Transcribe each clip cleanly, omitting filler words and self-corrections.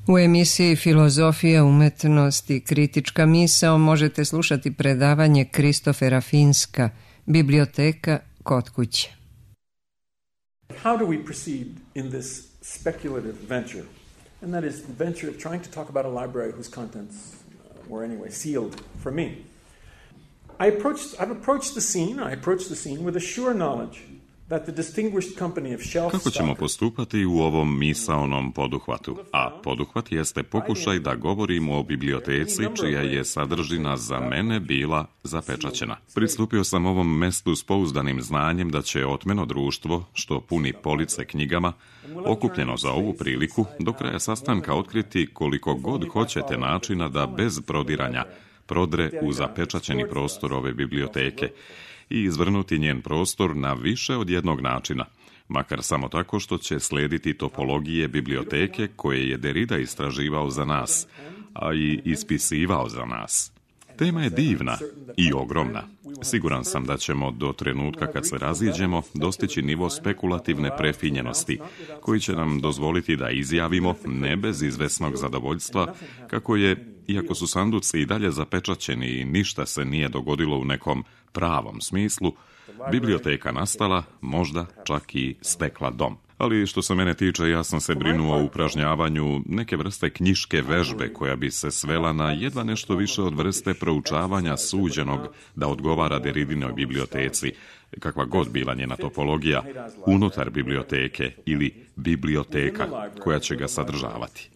U emisiji Filozofija, umetnost i kritička misao možete slušati predavanje Kristofera Finska, Biblioteka kod kuće. How do we proceed in this speculative venture? And that is the venture of trying to talk about a library whose contents were anyway sealed for me. I've approached the scene with a sure knowledge that the distinguished company of shelf Kako ćemo postupati u ovom misaonom poduhvatu? A poduhvat jeste pokušaj da govorimo o biblioteci čija je sadržina za mene bila zapečaćena. Pristupio sam ovom mestu s pouzdanim znanjem da će otmeno društvo, što puni police knjigama, okupljeno za ovu priliku, do kraja sastanka otkriti koliko god hoćete načina da bez prodiranja prodre u zapečaćeni prostor ove biblioteke i izvrnuti njen prostor na više od jednog načina, makar samo tako što će slijediti topologije biblioteke koje je Derrida istraživao za nas, a i ispisivao za nas. Tema je divna i ogromna. Siguran sam da ćemo do trenutka kad se raziđemo dostići nivo spekulativne prefinjenosti, koji će nam dozvoliti da izjavimo, ne bez izvesnog zadovoljstva, kako je, iako su sanduci i dalje zapečaćeni i ništa se nije dogodilo u nekom pravom smislu, biblioteka nastala, možda čak i stekla dom. Ali što se mene tiče, ja sam se brinuo o upražnjavanju neke vrste knjiške vežbe koja bi se svela na jedva nešto više od vrste proučavanja suđenog da odgovara Derridinoj biblioteci, kakva god bila njena topologija, unutar biblioteke ili biblioteka koja će ga sadržavati.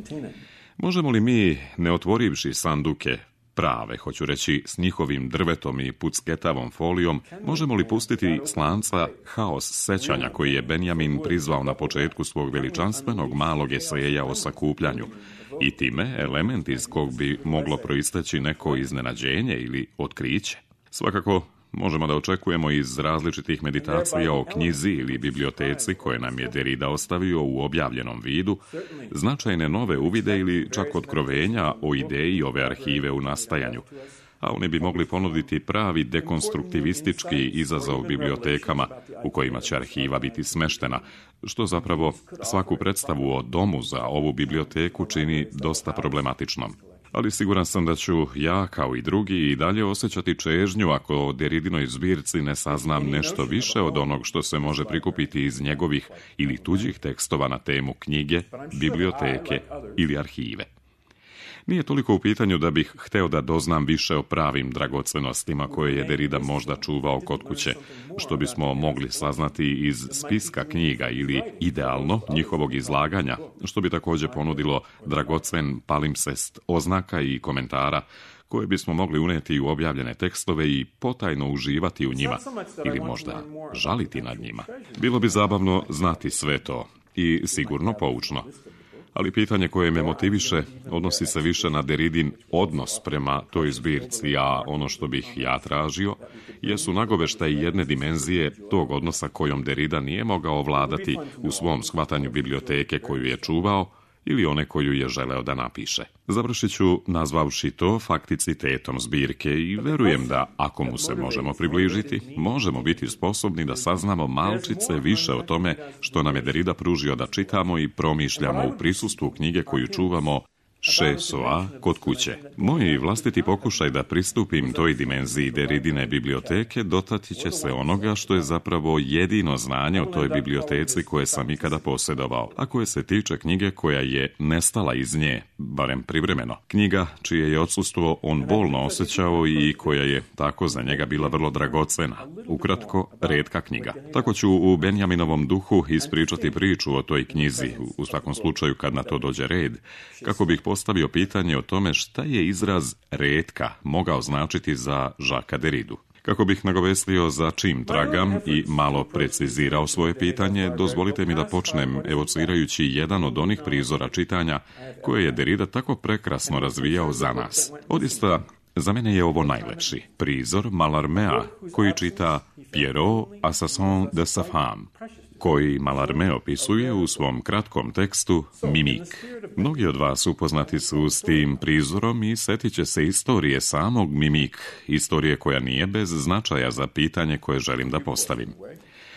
Možemo li mi, ne otvorivši sanduke, prave, hoću reći, s njihovim drvetom i pucketavom folijom, možemo li pustiti s lanca haos sećanja koji je Benjamin prizvao na početku svog veličanstvenog malog eseja o sakupljanju i time element iz kog bi moglo proisteći neko iznenađenje ili otkriće? Svakako, možemo da očekujemo iz različitih meditacija o knjizi ili biblioteci koje nam je Derrida ostavio u objavljenom vidu, značajne nove uvide ili čak otkrovenja o ideji ove arhive u nastajanju, a oni bi mogli ponuditi pravi dekonstruktivistički izazov bibliotekama u kojima će arhiva biti smeštena, što zapravo svaku predstavu o domu za ovu biblioteku čini dosta problematičnom. Ali siguran sam da ću ja, kao i drugi, i dalje osjećati čežnju ako o Derridinoj zbirci ne saznam nešto više od onog što se može prikupiti iz njegovih ili tuđih tekstova na temu knjige, biblioteke ili arhive. Nije toliko u pitanju da bih hteo da doznam više o pravim dragocenostima koje je Derrida možda čuvao kod kuće, što bismo mogli saznati iz spiska knjiga ili, idealno, njihovog izlaganja, što bi također ponudilo dragocen palimpsest oznaka i komentara koje bismo mogli uneti u objavljene tekstove i potajno uživati u njima, ili možda žaliti nad njima. Bilo bi zabavno znati sve to i sigurno poučno. Ali pitanje koje me motiviše odnosi se više na Derridin odnos prema toj zbirci, a ono što bih ja tražio jesu nagoveštaj jedne dimenzije tog odnosa kojom Derrida nije mogao ovladati u svom shvatanju biblioteke koju je čuvao ili one koju je želeo da napiše. Završit ću nazvavši to fakticitetom zbirke i verujem da, ako mu se možemo približiti, možemo biti sposobni da saznamo malčice više o tome što nam je Derrida pružio da čitamo i promišljamo u prisustvu knjige koju čuvamo chez soi, kod kuće. Moj vlastiti pokušaj da pristupim toj dimenziji Derridine biblioteke dotati će se onoga što je zapravo jedino znanje o toj biblioteci koje sam ikada posjedovao, a koje se tiče knjige koja je nestala iz nje, barem privremeno. Knjiga čije je odsustvo on bolno osjećao i koja je tako za njega bila vrlo dragocena. Ukratko, retka knjiga. Tako ću u Benjaminovom duhu ispričati priču o toj knjizi, u svakom slučaju kad na to dođe red, kako bih postavio pitanje o tome šta je izraz retka mogao značiti za Jacquesa Derridu. Kako bih nagovestio za čim tragam i malo precizirao svoje pitanje, dozvolite mi da počnem evocirajući jedan od onih prizora čitanja koje je Derrida tako prekrasno razvijao za nas. Odista, za mene je ovo najlepši prizor Mallarmea koji čita Pierrot, assassin de sa femme, koji Mallarmé opisuje u svom kratkom tekstu Mimik. Mnogi od vas upoznati su s tim prizorom i setit će se istorije samog Mimik, istorije koja nije bez značaja za pitanje koje želim da postavim.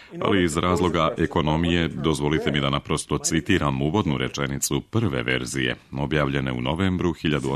Ali iz razloga ekonomije dozvolite mi da naprosto citiram uvodnu rečenicu prve verzije, objavljene u novembru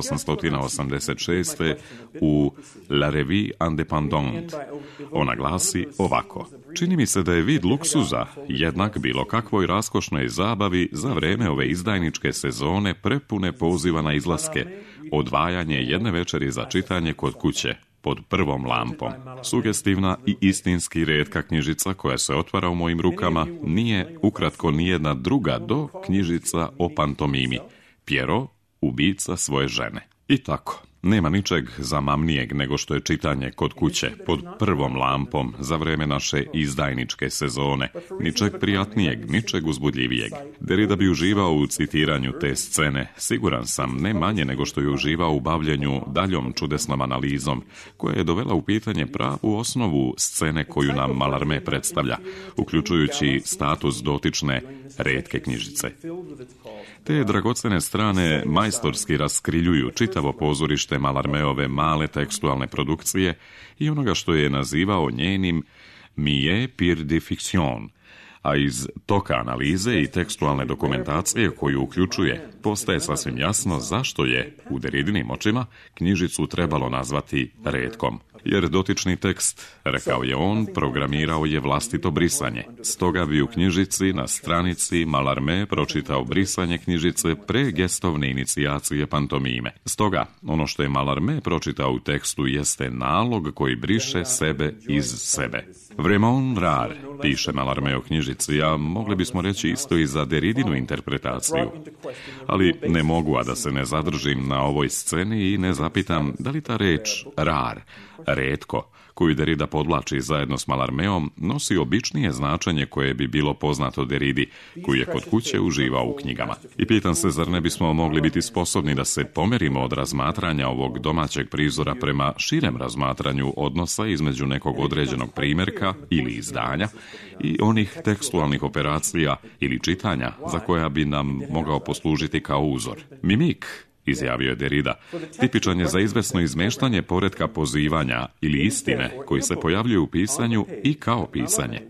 1886. u La Revue Indépendante. Ona glasi ovako: čini mi se da je vid luksuza jednak bilo kakvoj raskošnoj zabavi za vreme ove izdajničke sezone prepune poziva na izlaske, odvajanje jedne večeri za čitanje kod kuće, pod prvom lampom. Sugestivna i istinski retka knjižica koja se otvara u mojim rukama nije ukratko nijedna druga do knjižica o pantomimi. Pierrot, ubica svoje žene. I tako. Nema ničeg zamamnijeg nego što je čitanje kod kuće, pod prvom lampom, za vreme naše izdajničke sezone. Ničeg prijatnijeg, ničeg uzbudljivijeg. Derrida bi uživao u citiranju te scene, siguran sam, ne manje nego što je uživao u bavljenju daljom čudesnom analizom, koja je dovela u pitanje pravu osnovu scene koju nam Mallarmé predstavlja, uključujući status dotične retke knjižice. Te dragocene strane majstorski raskriljuju čitavo pozorište Mallarméove male tekstualne produkcije i onoga što je nazivao njenim millet pur de fiction, a iz toka analize i tekstualne dokumentacije koju uključuje postaje sasvim jasno zašto je, u Derridinim očima, knjižicu trebalo nazvati retkom. Jer dotični tekst, rekao je on, programirao je vlastito brisanje. Stoga bi u knjižici na stranici Mallarmé pročitao brisanje knjižice pre gestovne inicijacije pantomime. Stoga, ono što je Mallarmé pročitao u tekstu jeste nalog koji briše sebe iz sebe. Vraiment rare, piše Mallarmé o knjižici, a mogli bismo reći isto i za Derridinu interpretaciju. Ali ne mogu, a da se ne zadržim na ovoj sceni i ne zapitam da li ta reč rar, retko, koju Derrida podvlači zajedno s Mallarméom, nosi običnije značenje koje bi bilo poznato Derridi, koji je kod kuće uživao u knjigama. I pitam se, zar ne bismo mogli biti sposobni da se pomerimo od razmatranja ovog domaćeg prizora prema širem razmatranju odnosa između nekog određenog primjerka ili izdanja i onih tekstualnih operacija ili čitanja za koja bi nam mogao poslužiti kao uzor. Mimik, izjavio je Derrida, tipičan je za izvesno izmeštanje poretka pozivanja ili istine koji se pojavljuje u pisanju i kao pisanje.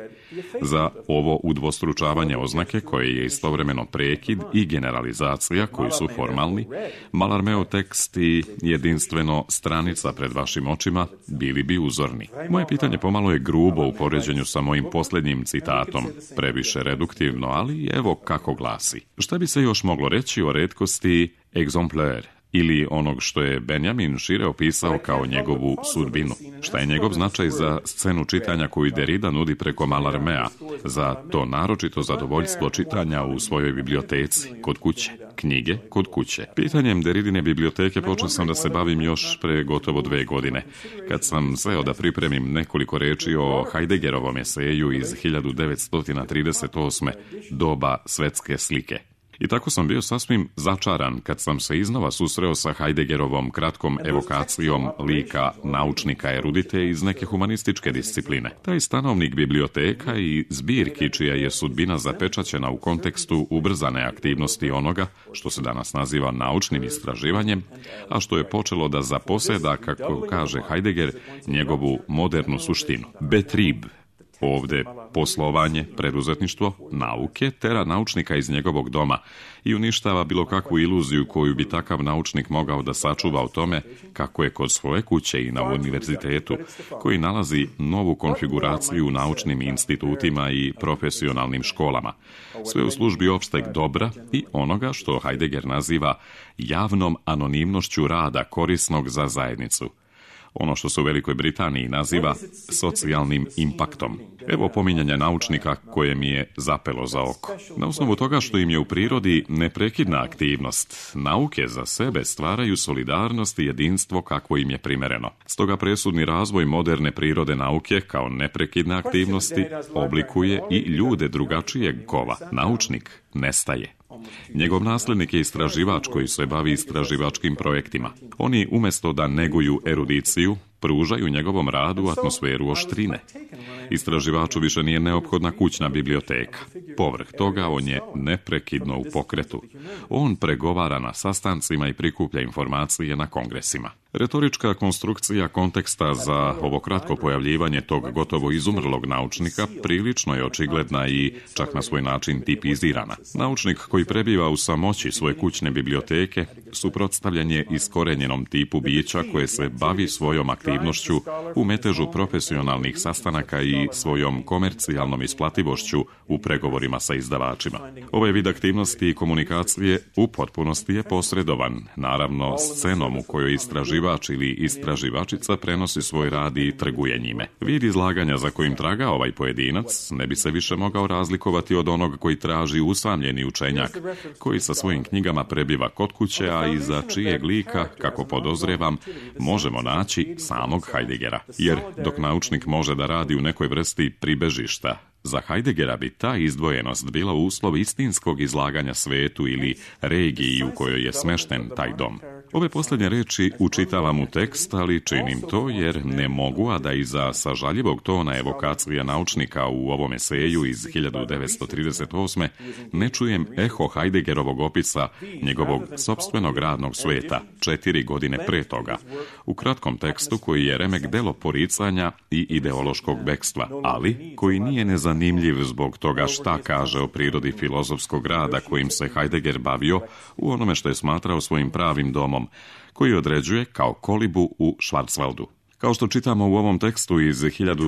Za ovo udvostručavanje oznake, koje je istovremeno prekid i generalizacija koji su formalni, Mallarméov tekst i jedinstveno stranica pred vašim očima bili bi uzorni. Moje pitanje pomalo je grubo u poređenju sa mojim posljednjim citatom, previše reduktivno, ali evo kako glasi. Šta bi se još moglo reći o retkosti exemplaire, ili onog što je Benjamin šire opisao kao njegovu sudbinu? Šta je njegov značaj za scenu čitanja koju Derrida nudi preko Mallarméa, za to naročito zadovoljstvo čitanja u svojoj biblioteci, kod kuće, knjige kod kuće? Pitanjem Derridine biblioteke počeo sam da se bavim još pre gotovo 2 godine, kad sam seo da pripremim nekoliko reči o Heideggerovom eseju iz 1938. doba svetske slike. I tako sam bio sasvim začaran kad sam se iznova susreo sa Heideggerovom kratkom evokacijom lika naučnika erudite iz neke humanističke discipline. Taj stanovnik biblioteka i zbirki čija je sudbina zapečaćena u kontekstu ubrzane aktivnosti onoga što se danas naziva naučnim istraživanjem, a što je počelo da zaposeda, kako kaže Heidegger, njegovu modernu suštinu. Betrieb, ovdje poslovanje, preduzetništvo, nauke, tera naučnika iz njegovog doma i uništava bilo kakvu iluziju koju bi takav naučnik mogao da sačuva o tome kako je kod svoje kuće i na univerzitetu, koji nalazi novu konfiguraciju u naučnim institutima i profesionalnim školama. Sve u službi opšteg dobra i onoga što Heidegger naziva javnom anonimnošću rada korisnog za zajednicu. Ono što se u Velikoj Britaniji naziva socijalnim impaktom. Evo pominjanja naučnika koje mi je zapelo za oko. Na osnovu toga što im je u prirodi neprekidna aktivnost, nauke za sebe stvaraju solidarnost i jedinstvo kakvo im je primereno. Stoga presudni razvoj moderne prirode nauke kao neprekidne aktivnosti oblikuje i ljude drugačijeg kova. Naučnik nestaje. Njegov nasljednik je istraživač koji se bavi istraživačkim projektima. Oni umjesto da neguju erudiciju, pružaju njegovom radu atmosferu oštrine. Istraživaču više nije neophodna kućna biblioteka. Povrh toga on je neprekidno u pokretu. On pregovara na sastancima i prikuplja informacije na kongresima. Retorička konstrukcija konteksta za ovo kratko pojavljivanje tog gotovo izumrlog naučnika prilično je očigledna i čak na svoj način tipizirana. Naučnik koji prebiva u samoći svoje kućne biblioteke suprotstavljen je iskorenjenom tipu bića koje se bavi svojom aktivnošću u metežu profesionalnih sastanaka i svojom komercijalnom isplativošću u pregovorima sa izdavačima. Ovaj vid aktivnosti i komunikacije u potpunosti je posredovan, naravno scenom u kojoj istraživač ili istraživačica prenosi svoj rad i trguje njime. Vid izlaganja za kojim traga ovaj pojedinac ne bi se više mogao razlikovati od onog koji traži usamljeni učenjak, koji sa svojim knjigama prebiva kod kuće, a iza čijeg lika, kako podozrevam, možemo naći samog Heideggera. Jer dok naučnik može da radi u nekoj vrsti pribežišta, za Heideggera bi ta izdvojenost bila uslov istinskog izlaganja svetu ili regiji u kojoj je smešten taj dom. Ove posljednje reči učitavam u tekst, ali činim to jer ne mogu, a da iza sažaljivog tona evokacije naučnika u ovom eseju iz 1938. ne čujem eho Heideggerovog opisa njegovog sopstvenog radnog sveta 4 godine pre toga, u kratkom tekstu koji je remek delo poricanja i ideološkog bekstva, ali koji nije nezanimljiv zbog toga šta kaže o prirodi filozofskog rada kojim se Heidegger bavio u onome što je smatrao svojim pravim domom, koji određuje kao kolibu u Schwarzwaldu. Kao što čitamo u ovom tekstu iz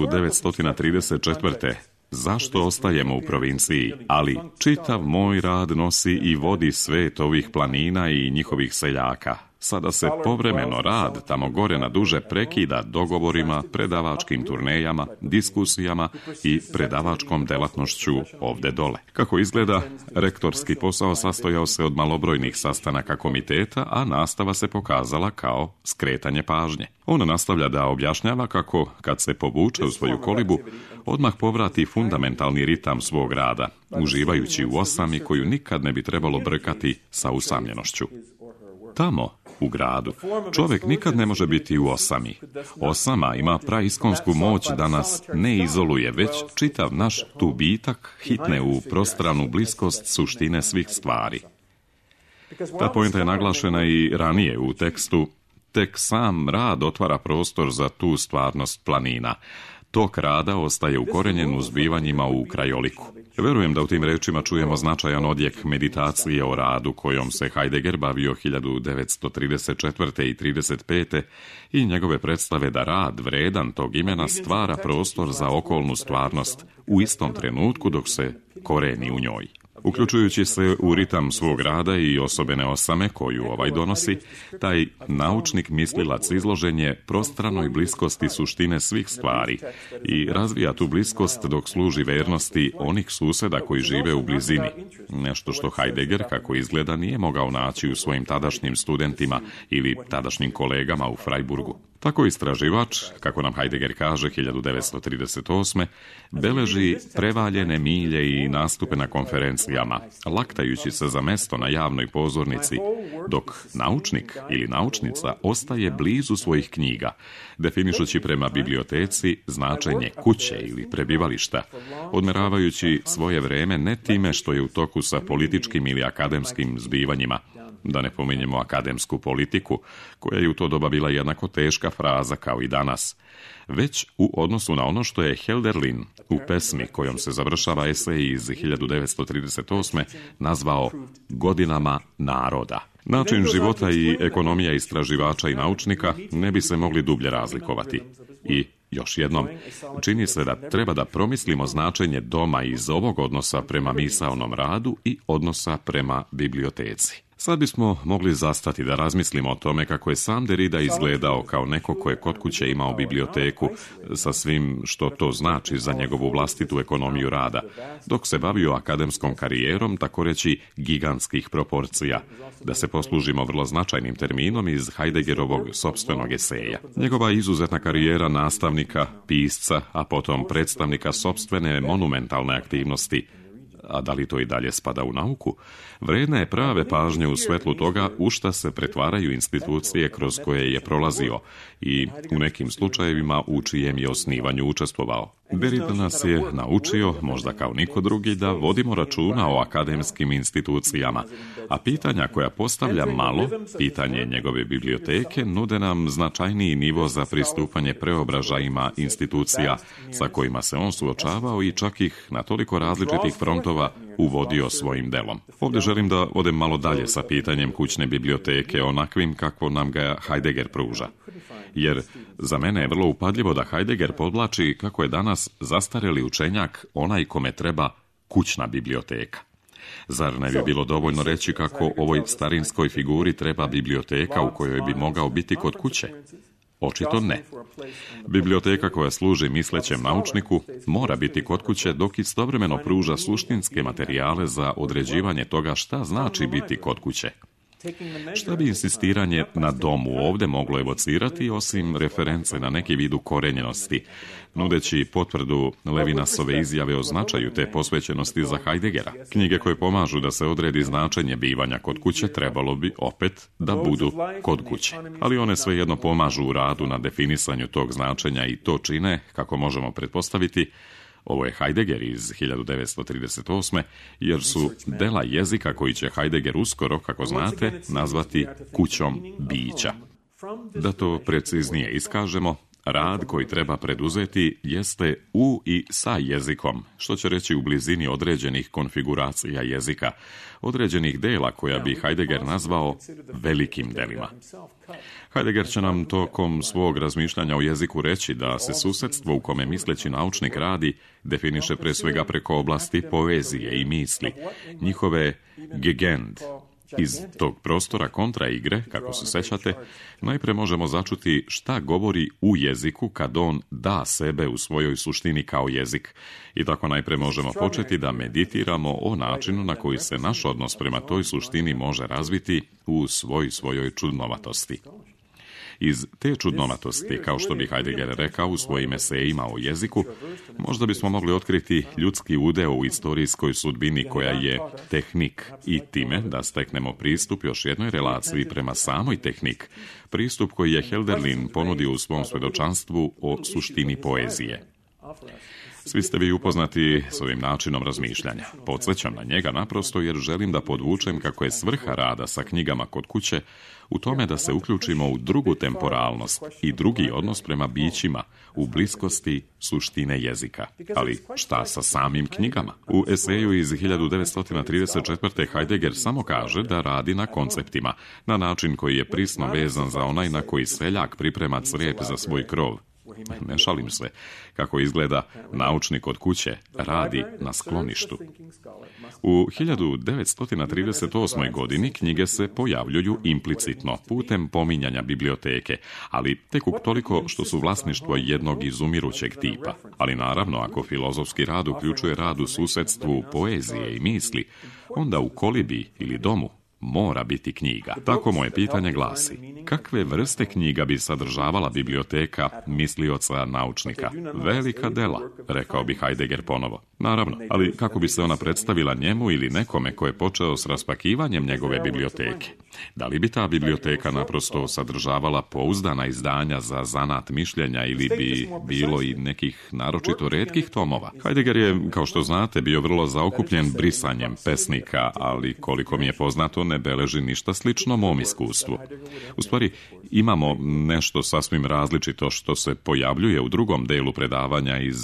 1934. Zašto ostajemo u provinciji? Ali čitav moj rad nosi i vodi svet ovih planina i njihovih seljaka. Sada se povremeno rad tamo gore na duže prekida dogovorima, predavačkim turnejama, diskusijama i predavačkom delatnošću ovde dole. Kako izgleda, rektorski posao sastojao se od malobrojnih sastanaka komiteta, a nastava se pokazala kao skretanje pažnje. On nastavlja da objašnjava kako, kad se povuče u svoju kolibu, odmah povrati fundamentalni ritam svog rada, uživajući u osami koju nikad ne bi trebalo brkati sa usamljenošću. Tamo, u gradu, čovjek nikad ne može biti u osami. Osama ima praiskonsku moć da nas ne izoluje, već čitav naš tubitak hitne u prostranu bliskost suštine svih stvari. Ta poenta je naglašena i ranije u tekstu. Tek sam rad otvara prostor za tu stvarnost planina. Tok rada ostaje ukorenjen u zbivanjima u krajoliku. Verujem da u tim rečima čujemo značajan odjek meditacije o radu kojom se Heidegger bavio 1934. i 1935. i njegove predstave da rad vredan tog imena stvara prostor za okolnu stvarnost u istom trenutku dok se koreni u njoj. Uključujući se u ritam svog rada i osobene osame koju ovaj donosi, taj naučnik mislilac izložen je prostranoj bliskosti suštine svih stvari i razvija tu bliskost dok služi vernosti onih suseda koji žive u blizini. Nešto što Heidegger, kako izgleda, nije mogao naći u svojim tadašnjim studentima ili tadašnjim kolegama u Freiburgu. Tako istraživač, kako nam Heidegger kaže 1938. beleži prevaljene milje i nastupe na konferencijama, laktajući se za mesto na javnoj pozornici, dok naučnik ili naučnica ostaje blizu svojih knjiga, definišući prema biblioteci značenje kuće ili prebivališta, odmeravajući svoje vreme ne time što je u toku sa političkim ili akademskim zbivanjima, da ne pominjemo akademsku politiku, koja je u to doba bila jednako teška fraza kao i danas, već u odnosu na ono što je Hölderlin u pesmi kojom se završava esej iz 1938. nazvao godinama naroda. Način života i ekonomija istraživača i naučnika ne bi se mogli dublje razlikovati. I još jednom, čini se da treba da promislimo značenje doma iz ovog odnosa prema misaonom radu i odnosa prema biblioteci. Sad bismo mogli zastati da razmislimo o tome kako je sam Derrida izgledao kao neko ko je kod kuće imao biblioteku sa svim što to znači za njegovu vlastitu ekonomiju rada, dok se bavio akademskom karijerom, tako reći gigantskih proporcija, da se poslužimo vrlo značajnim terminom iz Heideggerovog sopstvenog eseja. Njegova izuzetna karijera nastavnika, pisca, a potom predstavnika sopstvene monumentalne aktivnosti, a da li to i dalje spada u nauku, vredna je prave pažnje u svetlu toga u šta se pretvaraju institucije kroz koje je prolazio i u nekim slučajevima u čijem je osnivanju učestvovao. Derrida nas je naučio, možda kao niko drugi, da vodimo računa o akademskim institucijama, a pitanja koja postavlja malo, pitanje njegove biblioteke, nude nam značajniji nivo za pristupanje preobražajima institucija sa kojima se on suočavao i čak ih na toliko različitih frontova uvodio svojim delom. Ovdje želim da odem malo dalje sa pitanjem kućne biblioteke, onakvim kako nam ga Heidegger pruža. Jer za mene je vrlo upadljivo da Heidegger podvlači kako je danas zastareli učenjak onaj kome treba kućna biblioteka. Zar ne bi bilo dovoljno reći kako ovoj starinskoj figuri treba biblioteka u kojoj bi mogao biti kod kuće? Očito ne. Biblioteka koja služi mislećem naučniku mora biti kod kuće, dok istovremeno pruža suštinske materijale za određivanje toga šta znači biti kod kuće. Šta bi insistiranje na domu ovdje moglo evocirati osim reference na neki vid ukorenjenosti, nudeći potvrdu Levinasove izjave o značaju te posvećenosti za Heideggera? Knjige koje pomažu da se odredi značenje bivanja kod kuće trebalo bi opet da budu kod kuće. Ali one svejedno pomažu u radu na definisanju tog značenja i to čine, kako možemo pretpostaviti, ovo je Heidegger iz 1938. jer su dela jezika koji će Heidegger uskoro, kako znate, nazvati kućom bića. Da to preciznije iskažemo, rad koji treba preduzeti jeste u i sa jezikom, što će reći u blizini određenih konfiguracija jezika, određenih dela koja bi Heidegger nazvao velikim delima. Heidegger će nam tokom svog razmišljanja o jeziku reći da se susedstvo u kome misleći naučnik radi definiše pre svega preko oblasti poezije i misli, njihove Gegend. Iz tog prostora kontraigre, kako se sećate, najpre možemo začuti šta govori u jeziku kad on da sebe u svojoj suštini kao jezik. I tako najpre možemo početi da meditiramo o načinu na koji se naš odnos prema toj suštini može razviti u svojoj čudnovatosti. Iz te čudnovatosti, kao što bi Heidegger rekao u svojim esejima o jeziku, možda bismo mogli otkriti ljudski udeo u istorijskoj sudbini koja je tehnik i time da steknemo pristup još jednoj relaciji prema samoj tehnik, pristup koji je Hölderlin ponudio u svom svjedočanstvu o suštini poezije. Svi ste vi upoznati s ovim načinom razmišljanja. Podsjećam na njega naprosto jer želim da podvučem kako je svrha rada sa knjigama kod kuće u tome da se uključimo u drugu temporalnost i drugi odnos prema bićima u bliskosti suštine jezika. Ali šta sa samim knjigama? U eseju iz 1934. Heidegger samo kaže da radi na konceptima, na način koji je prisno vezan za onaj na koji seljak priprema crijep za svoj krov. Ne šalim se, kako izgleda naučnik od kuće radi na skloništu. U 1938. godini knjige se pojavljuju implicitno putem pominjanja biblioteke, ali tek toliko što su vlasništvo jednog izumirućeg tipa. Ali naravno, ako filozofski rad uključuje rad u susedstvu poezije i misli, onda u kolibi ili domu mora biti knjiga. Tako moje pitanje glasi: kakve vrste knjiga bi sadržavala biblioteka mislioca naučnika? Velika dela, rekao bi Heidegger ponovo. Naravno, ali kako bi se ona predstavila njemu ili nekome ko je počeo s raspakivanjem njegove biblioteke? Da li bi ta biblioteka naprosto sadržavala pouzdana izdanja za zanat mišljenja ili bi bilo i nekih naročito retkih tomova? Heidegger je, kao što znate, bio vrlo zaokupljen brisanjem pesnika, ali koliko mi je poznato ne beleži ništa slično mom iskustvu. U stvari, imamo nešto sasvim različito što se pojavljuje u drugom delu predavanja iz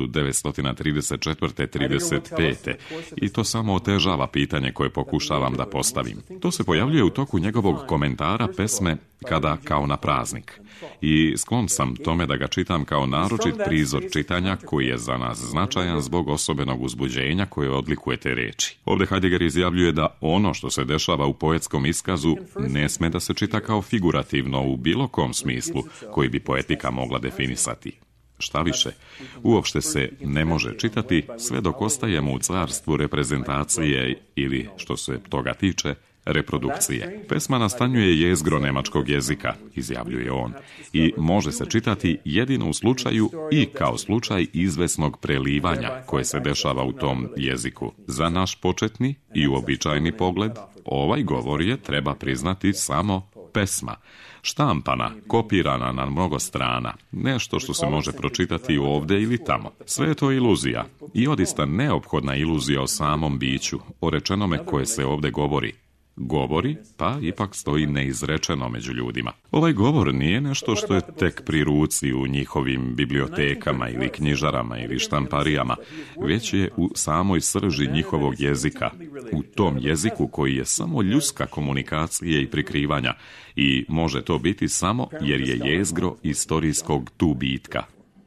1934-35. I to samo otežava pitanje koje pokušavam da postavim. To se pojavljuje u toku njegovog komentara pesme Kada kao na praznik. I sklon sam tome da ga čitam kao naročit prizor čitanja koji je za nas značajan zbog osobenog uzbuđenja koje odlikuje te reči. Ovdje Heidegger izjavljuje da ono što se dešava u poetskom iskazu ne sme da se čita kao figurativno u bilo kom smislu koji bi poetika mogla definisati. Šta više, uopšte se ne može čitati sve dok ostajemo u carstvu reprezentacije ili, što se toga tiče, reprodukcije. Pesma nastanjuje jezgro nemačkog jezika, izjavljuje on, i može se čitati jedino u slučaju i kao slučaj izvesnog prelivanja koje se dešava u tom jeziku. Za naš početni i uobičajeni pogled, ovaj govor je, treba priznati, samo pesma, štampana, kopirana na mnogo strana, nešto što se može pročitati ovdje ili tamo. Sve je to iluzija i odista neophodna iluzija o samom biću, o rečenome koje se ovdje govori. Govori, pa ipak stoji neizrečeno među ljudima. Ovaj govor nije nešto što je tek pri ruci u njihovim bibliotekama ili knjižarama ili štamparijama, već je u samoj srži njihovog jezika, u tom jeziku koji je samo ljudska komunikacije i prikrivanja i može to biti samo jer je jezgro istorijskog tu bitka.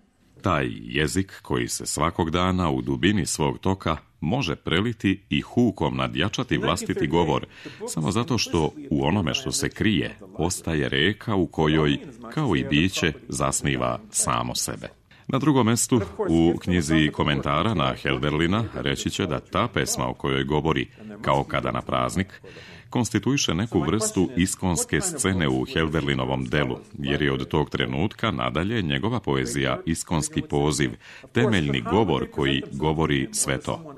Taj jezik koji se svakog dana u dubini svog toka može preliti i hukom nadjačati vlastiti govor, samo zato što u onome što se krije ostaje reka u kojoj, kao i biće, zasniva samo sebe. Na drugom mjestu, u knjizi komentara na Helderlina, reći će da ta pesma o kojoj govori, kao kada na praznik, konstituiše neku vrstu iskonske scene u Helderlinovom delu, jer je od tog trenutka nadalje njegova poezija iskonski poziv, temeljni govor koji govori sve to.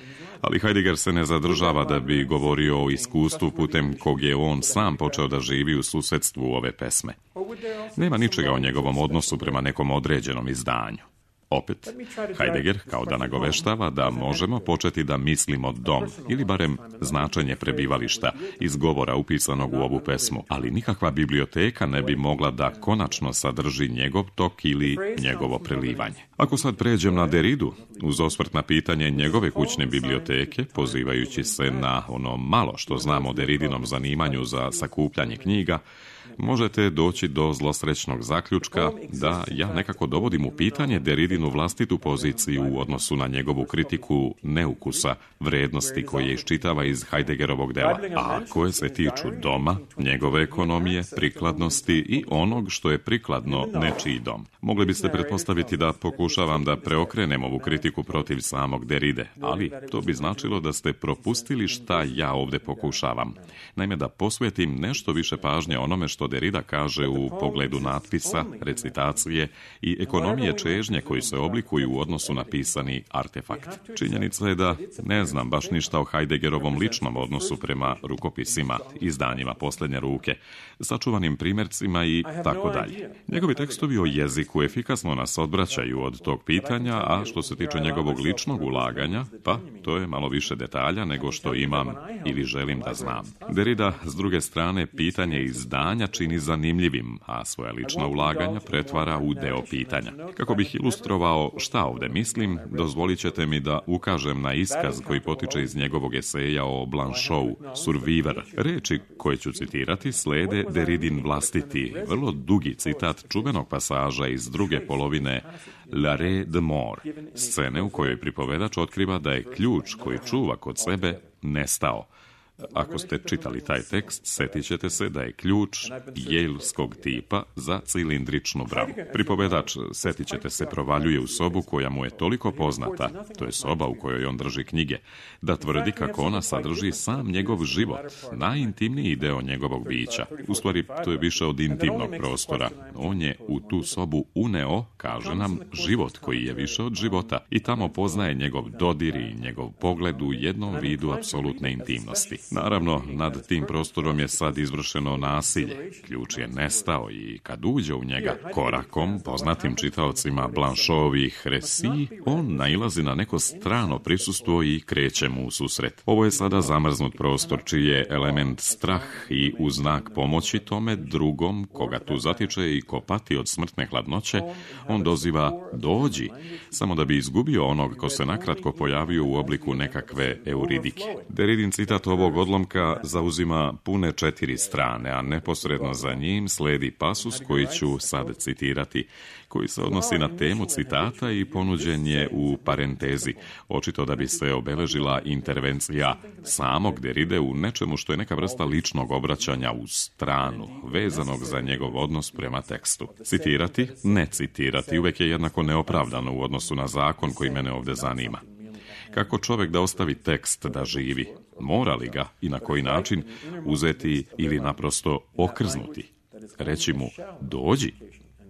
Ali Heidegger se ne zadržava da bi govorio o iskustvu putem kog je on sam počeo da živi u susedstvu ove pesme. Nema ničega o njegovom odnosu prema nekom određenom izdanju. Opet, Heidegger kao da nagoveštava da možemo početi da mislimo dom, ili barem značenje prebivališta iz govora upisanog u ovu pesmu, ali nikakva biblioteka ne bi mogla da konačno sadrži njegov tok ili njegovo prelivanje. Ako sad pređem na Derridu, uz osvrt na pitanje njegove kućne biblioteke, pozivajući se na ono malo što znamo o Derridinom zanimanju za sakupljanje knjiga, možete doći do zlosrećnog zaključka da ja nekako dovodim u pitanje Derridinu vlastitu poziciju u odnosu na njegovu kritiku neukusa, vrednosti koje iščitava iz Heideggerovog dela, a koje se tiču doma, njegove ekonomije, prikladnosti i onog što je prikladno nečiji dom. Mogli biste pretpostaviti da pokušavam da preokrenem ovu kritiku protiv samog Derride, ali to bi značilo da ste propustili šta ja ovdje pokušavam. Naime, da posvetim nešto više pažnje onome što Derrida kaže u pogledu natpisa, recitacije i ekonomije čežnje koji se oblikuju u odnosu na pisani artefakt. Činjenica je da ne znam baš ništa o Heideggerovom ličnom odnosu prema rukopisima, izdanjima posljednje ruke, sačuvanim primjercima i tako dalje. Njegovi tekstovi o jeziku efikasno nas odvraćaju od tog pitanja, a što se tiče njegovog ličnog ulaganja, pa to je malo više detalja nego što imam ili želim da znam. Derrida, s druge strane, pitanje izdanja čini zanimljivim, a svoja lična ulaganja pretvara u deo pitanja. Kako bih ilustrovao šta ovdje mislim, dozvolit ćete mi da ukažem na iskaz koji potiče iz njegovog eseja o Blanchot, Survivor. Reči koje ću citirati slede Derridin vlastiti, vrlo dugi citat čuvenog pasaža iz druge polovine L'Arrêt de mort, scene u kojoj pripovedač otkriva da je ključ koji čuva kod sebe nestao. Ako ste čitali taj tekst, setit ćete se da je ključ jejlskog tipa za cilindričnu bravu. Pripovedač, setit ćete se, provaljuje u sobu koja mu je toliko poznata, to je soba u kojoj on drži knjige, da tvrdi kako ona sadrži sam njegov život, najintimniji deo njegovog bića. U stvari, to je više od intimnog prostora. On je u tu sobu uneo, kaže nam, život koji je više od života i tamo poznaje njegov dodir i njegov pogled u jednom vidu apsolutne intimnosti. Naravno, nad tim prostorom je sad izvršeno nasilje. Ključ je nestao i kad uđe u njega korakom, poznatim čitaocima Blanchotovih resi, on nailazi na neko strano prisustvo i kreće mu u susret. Ovo je sada zamrznut prostor čiji je element strah i u znak pomoći tome drugom, koga tu zatiče i ko pati od smrtne hladnoće, on doziva dođi, samo da bi izgubio onog ko se nakratko pojavio u obliku nekakve Euridike. Derridin citat ovog odlomka zauzima pune 4 strane, a neposredno za njim sledi pasus koji ću sad citirati, koji se odnosi na temu citata i ponuđen je u parentezi, očito da bi se obeležila intervencija samog Derride u nečemu što je neka vrsta ličnog obraćanja u stranu, vezanog za njegov odnos prema tekstu. Citirati, ne citirati, uvek je jednako neopravdano u odnosu na zakon koji mene ovdje zanima. Kako čovjek da ostavi tekst da živi? Mora li ga i na koji način uzeti ili naprosto okrznuti? Reći mu dođi?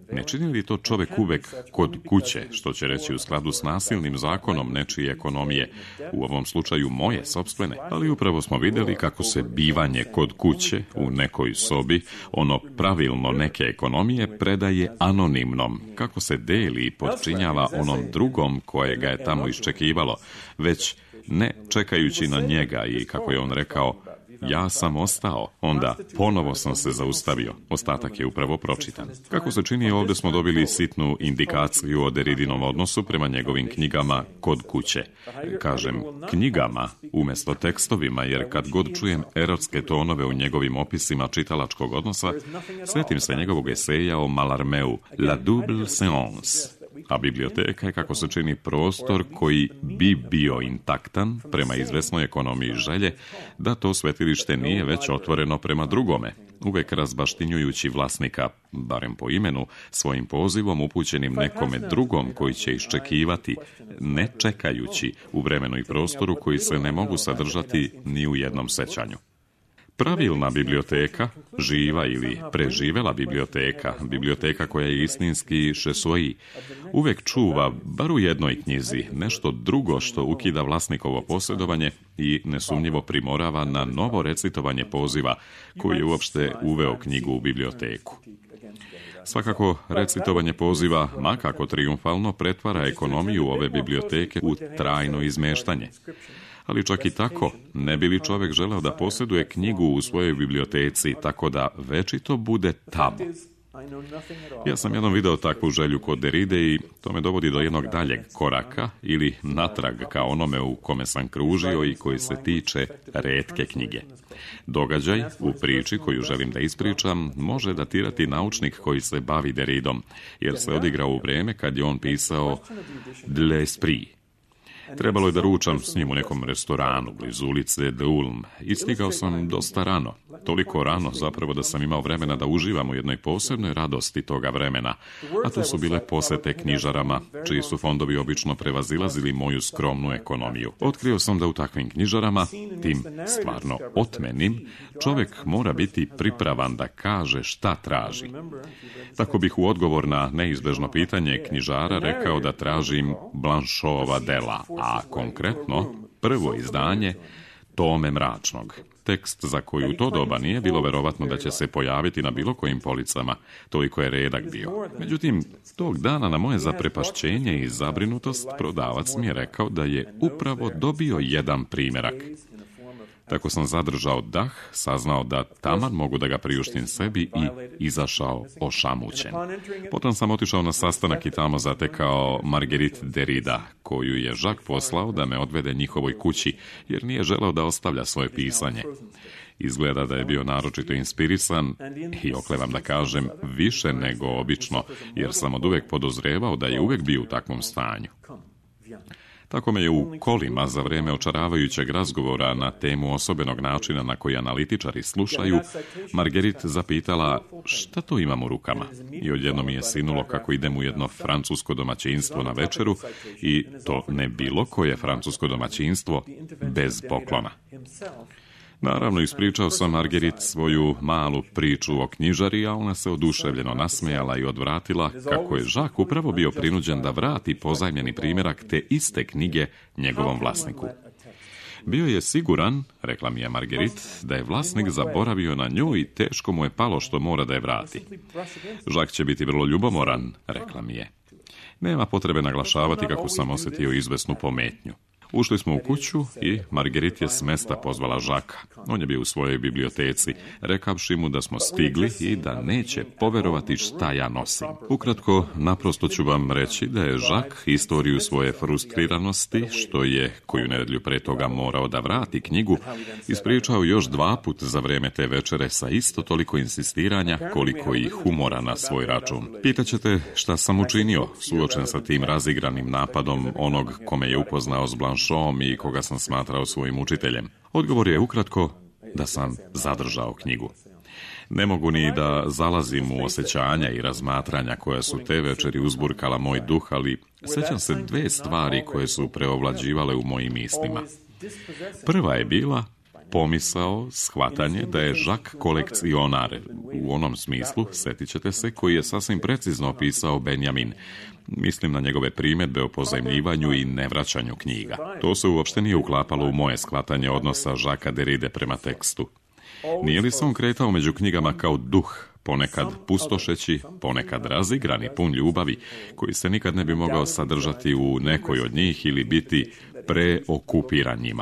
Ne čini li to čovek uvek kod kuće, što će reći u skladu s nasilnim zakonom nečije ekonomije, u ovom slučaju moje sopstvene, ali upravo smo videli kako se bivanje kod kuće u nekoj sobi, ono pravilno neke ekonomije, predaje anonimnom, kako se deli i podčinjava onom drugom koje ga je tamo iščekivalo, već ne čekajući na njega i, kako je on rekao, ja sam ostao, onda ponovo sam se zaustavio. Ostatak je upravo pročitan. Kako se čini, ovdje smo dobili sitnu indikaciju o Derridinom odnosu prema njegovim knjigama kod kuće. Kažem knjigama umjesto tekstovima, jer kad god čujem erotske tonove u njegovim opisima čitalačkog odnosa, sjetim se njegovog eseja o Mallarmeu, La double séance. A biblioteka je, kako se čini, prostor koji bi bio intaktan prema izvesnoj ekonomiji želje da to svetilište nije već otvoreno prema drugome, uvek razbaštinjujući vlasnika, barem po imenu, svojim pozivom upućenim nekome drugom koji će iščekivati, ne čekajući u vremenu i prostoru koji se ne mogu sadržati ni u jednom sećanju. Pravilna biblioteka, živa ili preživela biblioteka, biblioteka koja je istinski šesoji, uvek čuva, bar u jednoj knjizi, nešto drugo što ukida vlasnikovo posjedovanje i nesumnjivo primorava na novo recitovanje poziva koji je uopšte uveo knjigu u biblioteku. Svakako, recitovanje poziva, makako trijumfalno, pretvara ekonomiju ove biblioteke u trajno izmeštanje. Ali čak i tako, ne bi li čovjek želeo da posjeduje knjigu u svojoj biblioteci, tako da večito bude tamo. Ja sam jednom video takvu želju kod Derride i to me dovodi do jednog daljeg koraka ili natrag ka onome u kome sam kružio i koji se tiče retke knjige. Događaj u priči koju želim da ispričam može datirati naučnik koji se bavi Derridom, jer se odigrao u vrijeme kad je on pisao De l'Esprit. Trebalo je da ručam s njim u nekom restoranu blizu ulice de Ulm i stigao sam dosta rano. Toliko rano zapravo da sam imao vremena da uživam u jednoj posebnoj radosti toga vremena, a to su bile posete knjižarama, čiji su fondovi obično prevazilazili moju skromnu ekonomiju. Otkrio sam da u takvim knjižarama, tim stvarno otmenim, čovjek mora biti pripravan da kaže šta traži. Tako bih u odgovor na neizbežno pitanje knjižara rekao da tražim Blanchotova dela, a konkretno prvo izdanje Tome mračnog. Tekst za koji u to doba nije bilo verovatno da će se pojaviti na bilo kojim policama, toliko je redak bio. Međutim, tog dana na moje zaprepašćenje i zabrinutost prodavac mi je rekao da je upravo dobio jedan primjerak. Tako sam zadržao dah, saznao da taman mogu da ga priuštim sebi i izašao ošamućen. Potom sam otišao na sastanak i tamo zatekao Marguerite Derrida, koju je Jacques poslao da me odvede njihovoj kući, jer nije želeo da ostavlja svoje pisanje. Izgleda da je bio naročito inspirisan i oklevam da kažem više nego obično, jer sam oduvek podozrevao da je uvek bio u takvom stanju. Tako me je u kolima za vrijeme očaravajućeg razgovora na temu osobenog načina na koji analitičari slušaju, Marguerite zapitala šta to imam u rukama. I odjednom mi je sinulo kako idem u jedno francusko domaćinstvo na večeru i to ne bilo koje francusko domaćinstvo bez poklona. Naravno, ispričao sam Marguerite svoju malu priču o knjižari, a ona se oduševljeno nasmejala i odvratila kako je Jacques upravo bio prinuđen da vrati pozajmljeni primjerak te iste knjige njegovom vlasniku. Bio je siguran, rekla mi je Marguerite, da je vlasnik zaboravio na nju i teško mu je palo što mora da je vrati. Jacques će biti vrlo ljubomoran, rekla mi je. Nema potrebe naglašavati kako sam osjetio izvesnu pometnju. Ušli smo u kuću i Marguerite je s mesta pozvala Jacquesa. On je bio u svojoj biblioteci, rekavši mu da smo stigli i da neće poverovati šta ja nosim. Ukratko, naprosto ću vam reći da je Jacques istoriju svoje frustriranosti, što je, koju nedelju pre toga morao da vrati knjigu, ispričao još 2 puta za vrijeme te večere sa isto toliko insistiranja koliko i humora na svoj račun. Pitaćete šta sam učinio, suočen sa tim razigranim napadom onog kome je upoznao s Blanchotom i koga sam smatrao svojim učiteljem. Odgovor je ukratko da sam zadržao knjigu. Ne mogu ni da zalazim u osjećanja i razmatranja koja su te večeri uzburkala moj duh, ali sjećam se 2 stvari koje su preovlađivale u mojim mislima. Prva je bila pomisao, shvatanje da je Jacques kolekcionar, u onom smislu, setit ćete se, koji je sasvim precizno opisao Benjamin. Mislim na njegove primjedbe o pozajmljivanju i nevraćanju knjiga. To se uopšte nije uklapalo u moje shvatanje odnosa Jacquesa Derride prema tekstu. Nije li se on kretao među knjigama kao duh, ponekad pustošeći, ponekad razigran i pun ljubavi, koji se nikad ne bi mogao sadržati u nekoj od njih ili biti preokupiran njima?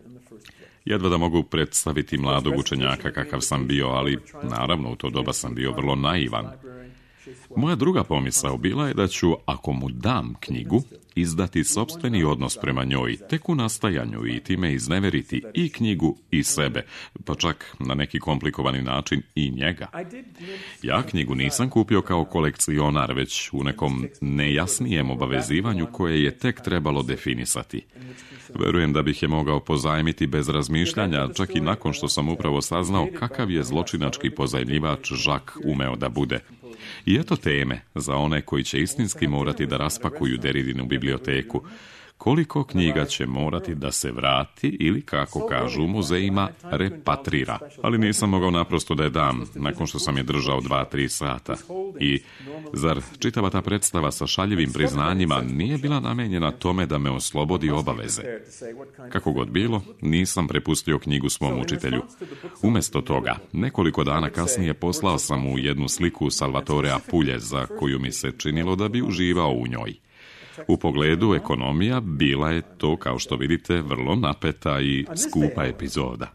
Jedva da mogu predstaviti mladog učenjaka kakav sam bio, ali naravno u to doba sam bio vrlo naivan. Moja druga pomisao bila je da ću, ako mu dam knjigu, izdati sopstveni odnos prema njoj, tek u nastajanju i time izneveriti i knjigu i sebe, pa čak na neki komplikovani način i njega. Ja knjigu nisam kupio kao kolekcionar, već u nekom nejasnijem obavezivanju koje je tek trebalo definisati. Verujem da bih je mogao pozajmiti bez razmišljanja, čak i nakon što sam upravo saznao kakav je zločinački pozajmljivač Jacques umeo da bude. I eto teme za one koji će istinski morati da raspakuju Derridinu biblioteku. Koliko knjiga će morati da se vrati ili, kako kažu u muzejima, repatrira. Ali nisam mogao naprosto da je dam, nakon što sam je držao 2-3 sata. I zar čitava ta predstava sa šaljivim priznanjima nije bila namenjena tome da me oslobodi obaveze? Kako god bilo, nisam prepustio knjigu svom učitelju. Umjesto toga, nekoliko dana kasnije poslao sam mu jednu sliku Salvatorea Pulje, za koju mi se činilo da bi uživao u njoj. U pogledu ekonomija bila je to, kao što vidite, vrlo napeta i skupa epizoda.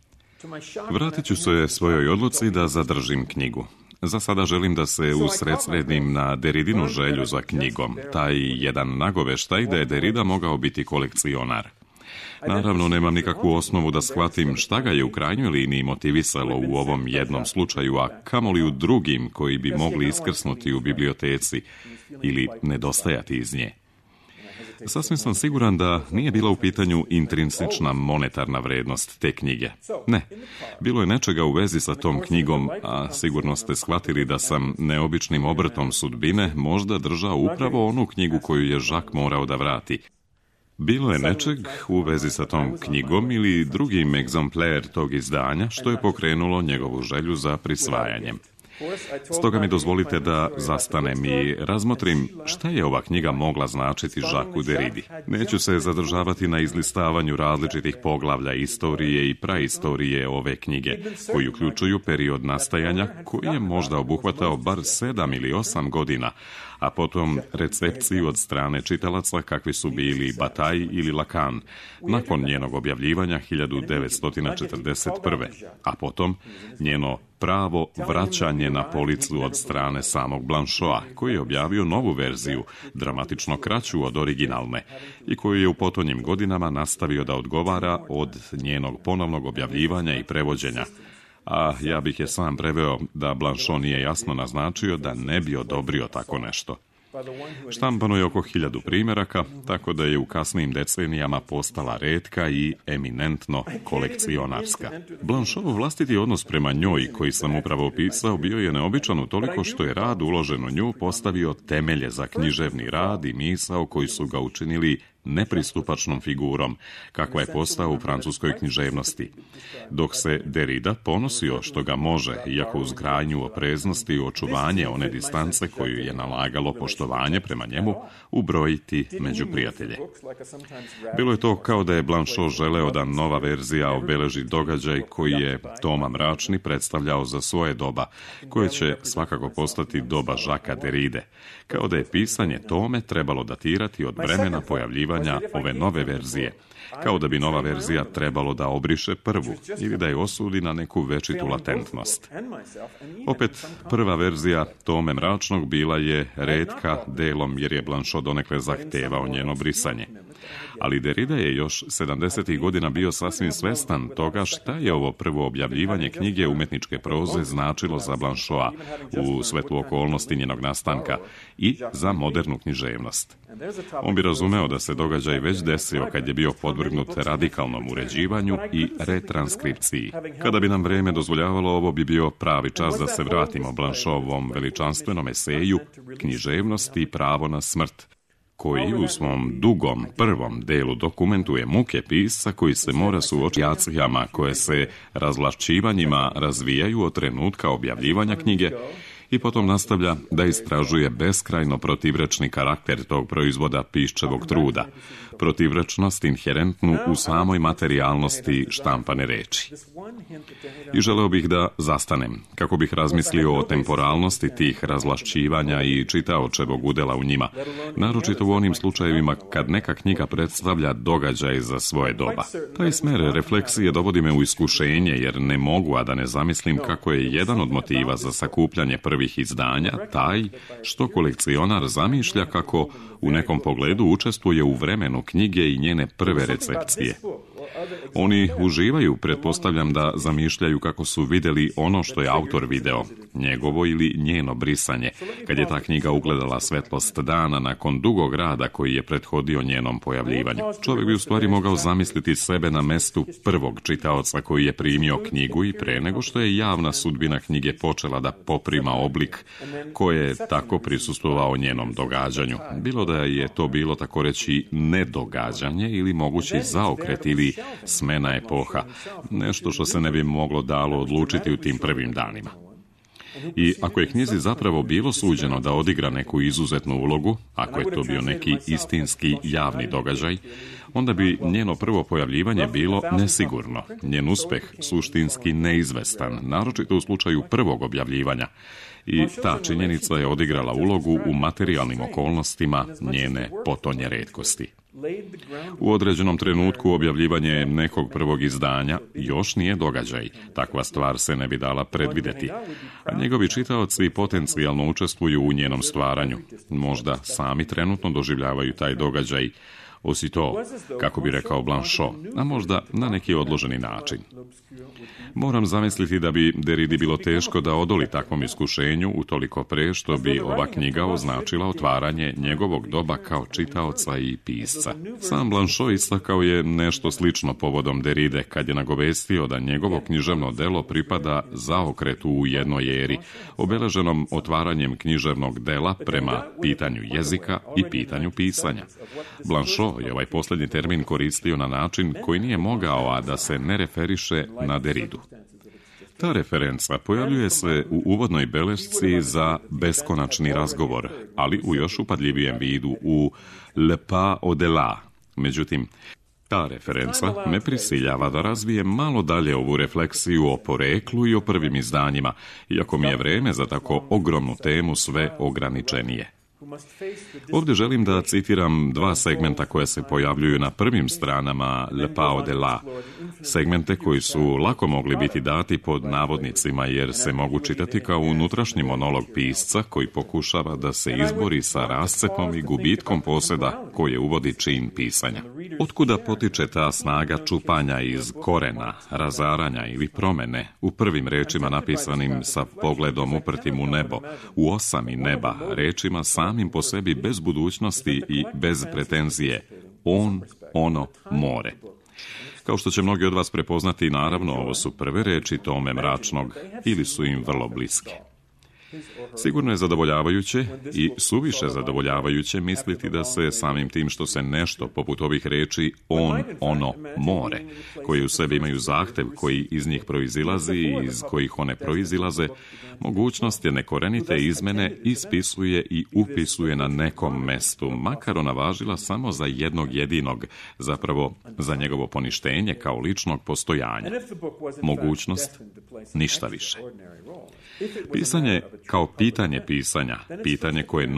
Vratit ću se svojoj odluci da zadržim knjigu. Za sada želim da se usredsredim na Derridinu želju za knjigom, taj jedan nagoveštaj da je Derrida mogao biti kolekcionar. Naravno, nemam nikakvu osnovu da shvatim šta ga je u krajnjoj liniji motivisalo u ovom jednom slučaju, a kamoli u drugim koji bi mogli iskrsnuti u biblioteci ili nedostajati iz nje. Sasvim sam siguran da nije bila u pitanju intrinsična monetarna vrednost te knjige. Ne, bilo je nečega u vezi sa tom knjigom, a sigurno ste shvatili da sam neobičnim obrtom sudbine možda držao upravo onu knjigu koju je Jacques morao da vrati. Bilo je nečeg u vezi sa tom knjigom ili drugim egzampler tog izdanja što je pokrenulo njegovu želju za prisvajanjem. Stoga mi dozvolite da zastanem i razmotrim šta je ova knjiga mogla značiti Jacquesu Derridi. Neću se zadržavati na izlistavanju različitih poglavlja istorije i praistorije ove knjige, koji uključuju period nastajanja koji je možda obuhvatao bar 7 ili 8 godina, a potom recepciju od strane čitalaca kakvi su bili Bataille ili Lacan, nakon njenog objavljivanja 1941. A potom njeno pravo vraćanje na policu od strane samog Blanchoa, koji je objavio novu verziju, dramatično kraću od originalne, i koju je u potonjim godinama nastavio da odgovara od njenog ponovnog objavljivanja i prevođenja. A ja bih je sam preveo da Blanchot nije jasno naznačio da ne bi odobrio tako nešto. Štampano je oko 1000 primjeraka, tako da je u kasnijim decenijama postala retka i eminentno kolekcionarska. Blanchotov vlastiti odnos prema njoj, koji sam upravo opisao, bio je neobičan utoliko što je rad uložen u nju postavio temelje za književni rad i misao koji su ga učinili nepristupačnom figurom, kakva je postao u francuskoj književnosti. Dok se Derrida ponosio što ga može, iako uz krajnju opreznost i očuvanje one distance koju je nalagalo poštovanje prema njemu, ubrojiti među prijatelje. Bilo je to kao da je Blanchot želeo da nova verzija obeleži događaj koji je Toma Mračni predstavljao za svoje doba, koje će svakako postati doba Jacquesa Derride, kao da je pisanje Tome trebalo datirati od vremena pojavljivanja ove nove verzije, kao da bi nova verzija trebalo da obriše prvu ili da je osudi na neku večitu latentnost. Opet, prva verzija Tome Mračnog bila je retka delom jer je Blanchot donekle zahtevao njeno brisanje. Ali Derrida je još 70. godina bio sasvim svestan toga šta je ovo prvo objavljivanje knjige umetničke proze značilo za Blanchota u svetlu okolnosti njenog nastanka i za modernu književnost. On bi razumeo da se događaj već desio kad je bio podvrgnut radikalnom uređivanju i retranskripciji. Kada bi nam vreme dozvoljavalo, ovo bi bio pravi čas da se vratimo Blanchotovom veličanstvenom eseju Književnost i pravo na smrt, koji u svom dugom prvom delu dokumentuje muke pisca koji se mora suočiti s situacijama koje se razvlašćivanjima razvijaju od trenutka objavljivanja knjige i potom nastavlja da istražuje beskrajno protivrečni karakter tog proizvoda piščevog truda, protivrečnost inherentnu u samoj materijalnosti štampane reči. I želeo bih da zastanem, kako bih razmislio o temporalnosti tih razvlašćivanja i čitaočevog udela u njima, naročito u onim slučajevima kad neka knjiga predstavlja događaj za svoje doba. Taj smer refleksije dovodi me u iskušenje, jer ne mogu, a da ne zamislim kako je jedan od motiva za sakupljanje prvih izdanja taj što kolekcionar zamišlja kako u nekom pogledu učestvuje u vremenu knjige i njene prve recepcije. Oni uživaju, pretpostavljam da zamišljaju kako su vidjeli ono što je autor video, njegovo ili njeno brisanje, kad je ta knjiga ugledala svetlost dana nakon dugog rada koji je prethodio njenom pojavljivanju. Čovjek bi u stvari mogao zamisliti sebe na mestu prvog čitaoca koji je primio knjigu i pre nego što je javna sudbina knjige počela da poprima oblik koje je tako prisustvovao njenom događanju. Bilo da je to bilo tako reći nedogađanje ili mogući zaokret ili smena epoha, nešto što se ne bi moglo dalo odlučiti u tim prvim danima. I ako je knjizi zapravo bilo suđeno da odigra neku izuzetnu ulogu, ako je to bio neki istinski javni događaj, onda bi njeno prvo pojavljivanje bilo nesigurno, njen uspeh suštinski neizvestan, naročito u slučaju prvog objavljivanja. I ta činjenica je odigrala ulogu u materijalnim okolnostima njene potonje retkosti. U određenom trenutku objavljivanje nekog prvog izdanja još nije događaj. Takva stvar se ne bi dala predvideti. A njegovi čitaoci potencijalno učestvuju u njenom stvaranju. Možda sami trenutno doživljavaju taj događaj, osi to, kako bi rekao Blanchot, a možda na neki odloženi način. Moram zamisliti da bi Derridi bilo teško da odoli takvom iskušenju, utoliko pre što bi ova knjiga označila otvaranje njegovog doba kao čitaoca i pisca. Sam Blanchot istakao je nešto slično povodom Derride kad je nagovestio da njegovo književno delo pripada zaokretu u jednoj eri, obeleženom otvaranjem književnog dela prema pitanju jezika i pitanju pisanja. Blanchot je ovaj posljednji termin koristio na način koji nije mogao, a da se ne referiše na Derridu. Ta referenca pojavljuje se u uvodnoj belešci za beskonačni razgovor, ali u još upadljivijem vidu u Le pas au-delà. Međutim, ta referenca me prisiljava da razvijem malo dalje ovu refleksiju o poreklu i o prvim izdanjima, iako mi je vreme za tako ogromnu temu sve ograničenije. Ovdje želim da citiram dva segmenta koja se pojavljuju na prvim stranama Le pas au-delà. Segmente koji su lako mogli biti dati pod navodnicima jer se mogu čitati kao unutrašnji monolog pisca koji pokušava da se izbori sa rascepom i gubitkom poseda koje uvodi čin pisanja. Otkuda potiče ta snaga čupanja iz korena, razaranja ili promene u prvim rečima napisanim sa pogledom uprtim u nebo, u osami neba, rečima samim po sebi bez budućnosti i bez pretenzije, on, ono, more. Kao što će mnogi od vas prepoznati, naravno, ovo su prve reči tome mračnog ili su im vrlo bliske. Sigurno je zadovoljavajuće i suviše zadovoljavajuće misliti da se samim tim što se nešto poput ovih reči on, ono, more, koji u sebi imaju zahtev koji iz njih proizilazi i iz kojih one proizilaze, mogućnost je nekorenite izmene ispisuje i upisuje na nekom mestu, makar ona važila samo za jednog jedinog, zapravo za njegovo poništenje kao ličnog postojanja. Mogućnost, ništa više. Pisanje kao pitanje pisanja, pitanje koje